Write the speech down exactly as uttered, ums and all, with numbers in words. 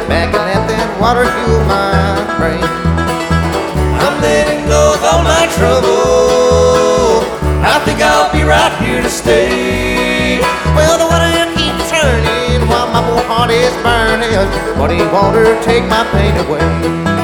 back and let that water fuel my brain. I'm letting go of all my trouble. I think I'll be right here to stay. Well, the water keeps turning while my poor heart is burning. Muddy water, take my pain away.